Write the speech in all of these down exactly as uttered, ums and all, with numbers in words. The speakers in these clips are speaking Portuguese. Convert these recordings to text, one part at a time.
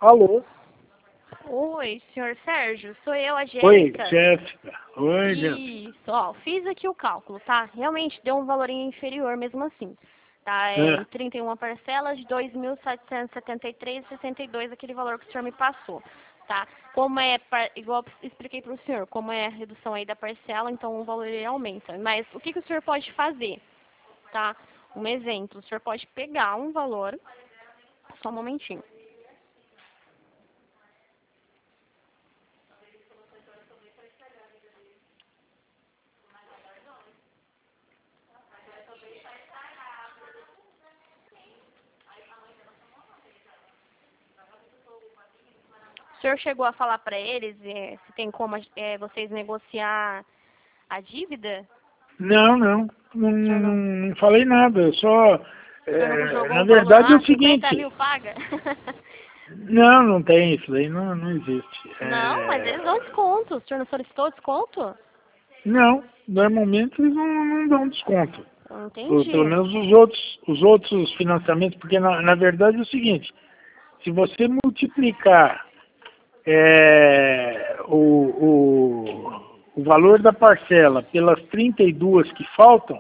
Alô? Oi, senhor Sérgio, sou eu, a Oi, Jéssica. Jéssica. Oi, Jéssica. Isso, ó, fiz aqui o cálculo, tá? Realmente deu um valor inferior mesmo assim. Tá, é É. em trinta e uma parcelas de dois mil setecentos e setenta e três reais e sessenta e dois centavos, aquele valor que o senhor me passou, tá? Como é, par- igual eu expliquei para o senhor, como é a redução aí da parcela, então o valor ele aumenta. Mas o que, que o senhor pode fazer, tá? Um exemplo, o senhor pode pegar um valor, só um momentinho. O senhor chegou a falar para eles é, se tem como é, vocês negociar a dívida? Não, não. Não, O senhor não, não, não falei nada. Eu só. o senhor não é, jogou na um valor verdade é lá, o cinquenta seguinte. mil paga? Não, não tem isso daí. Não, não existe. Não, mas eles dão É, desconto. O senhor não solicitou desconto? não, normalmente eles não, não dão desconto. Eu Ou, pelo entendi. menos os outros, os outros financiamentos, porque na, na verdade é o seguinte, se você multiplicar é, o, o, o valor da parcela pelas trinta e duas que faltam,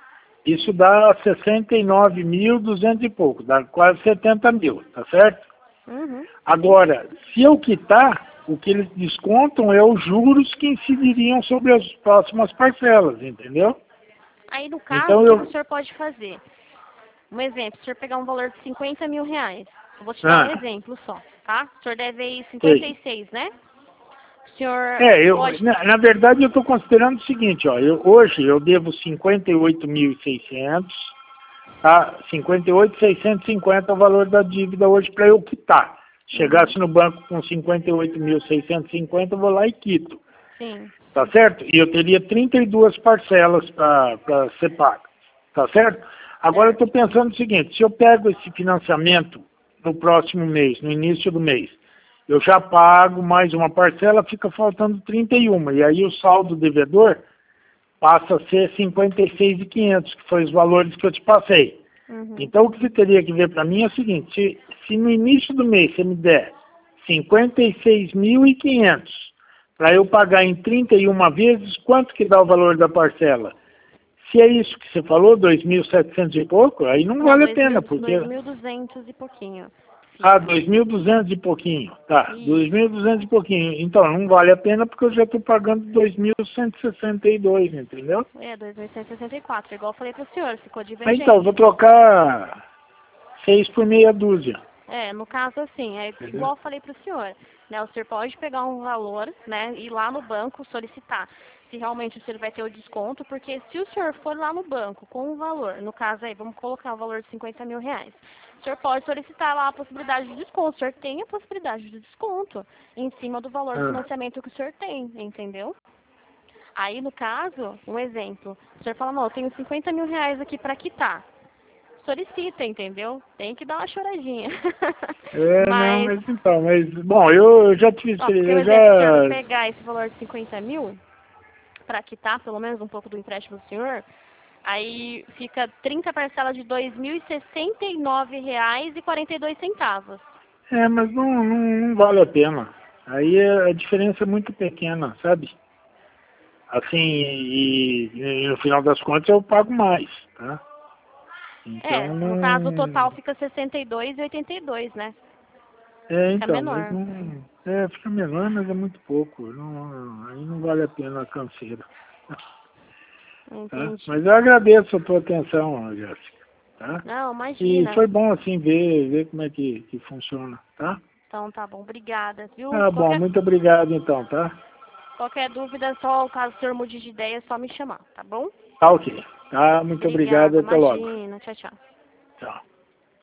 isso dá sessenta e nove mil e duzentos e pouco, dá quase setenta mil, tá certo? Uhum, entendi. Agora, se eu quitar, o que eles descontam é os juros que incidiriam sobre as próximas parcelas, entendeu? Aí, no caso, Então o que que o eu... senhor pode fazer? Um exemplo, se o senhor pegar um valor de cinquenta mil reais, eu vou te dar um Ah, exemplo só, tá? O senhor deve aí cinquenta sei. e seis, né? O senhor É, eu, pode... na, na verdade eu estou considerando o seguinte, ó, eu, hoje eu devo cinquenta e oito mil e seiscentos, tá? cinquenta e oito mil seiscentos e cinquenta é o valor da dívida hoje para eu quitar. Uhum, Chegasse no banco com cinquenta e oito mil seiscentos e cinquenta, eu vou lá e quito, sim, tá certo? E eu teria trinta e duas parcelas para ser pago, tá certo? Agora eu estou certo. pensando o seguinte, se eu pego esse financiamento no próximo mês, no início do mês, eu já pago mais uma parcela, fica faltando trinta e um, e aí o saldo devedor passa a ser cinquenta e seis mil e quinhentos, que foi os valores que eu te passei. Uhum. Então o que você teria que ver para mim é o seguinte, se, se no início do mês você me der cinquenta e seis mil e quinhentos para eu pagar em trinta e uma vezes, quanto que dá o valor da parcela? Se é isso que você falou, dois mil e setecentos e pouco, aí não Não, vale a dois pena, mil, porque... dois mil duzentos e pouquinho Ah, fica. dois mil e duzentos e pouquinho. Tá, dois mil e Isso. duzentos e pouquinho. Então, não vale a pena porque eu já estou pagando dois mil cento e sessenta e dois, entendeu? É, dois mil cento e sessenta e quatro, igual eu falei pro senhor, ficou Ah, então, eu vou divergente. trocar seis por meia dúzia. É, no caso assim, é Entendeu? igual eu falei pro senhor, né? O senhor pode pegar um valor, né, ir lá no banco solicitar se realmente o senhor vai ter o desconto, porque se o senhor for lá no banco com o valor, no caso aí, vamos colocar o valor de cinquenta mil reais, o senhor pode solicitar lá a possibilidade de desconto, o senhor tem a possibilidade de desconto em cima do valor do Ah, financiamento que o senhor tem, entendeu? Aí, no caso, um exemplo, o senhor fala, não, eu tenho cinquenta mil reais aqui para quitar. Solicita, entendeu? Tem que dar uma choradinha. é, não, Mas, mas então, mas, bom, eu, eu já tive, ó, porque, um eu exemplo, se o senhor já, pegar esse valor de cinquenta mil, para quitar pelo menos um pouco do empréstimo do senhor, aí fica trinta parcelas de dois mil e sessenta e nove reais e quarenta e dois centavos. é, mas não, não, não vale a pena. Aí é- a diferença é muito pequena, sabe? Assim, e, e no final das contas eu pago mais, tá? É, Então no caso o total não. fica sessenta e dois e oitenta e dois, né? É, Fica então, mas menor. não. É, fica menor, mas é muito pouco. Não, aí não vale a pena a canseira. Tá? Entendi. Mas eu agradeço a tua atenção, Jéssica. Tá? Não, E imagina. foi bom assim ver, ver como é que, que funciona, tá? Então tá bom, obrigada, viu? Ah, bom, Qualquer, muito obrigado então, tá? qualquer dúvida, só caso o senhor mude de ideia, é só me chamar, tá bom? Tá ok. Tá, muito obrigado, Obrigada, até logo. imagina. Tchau, tchau. Tchau.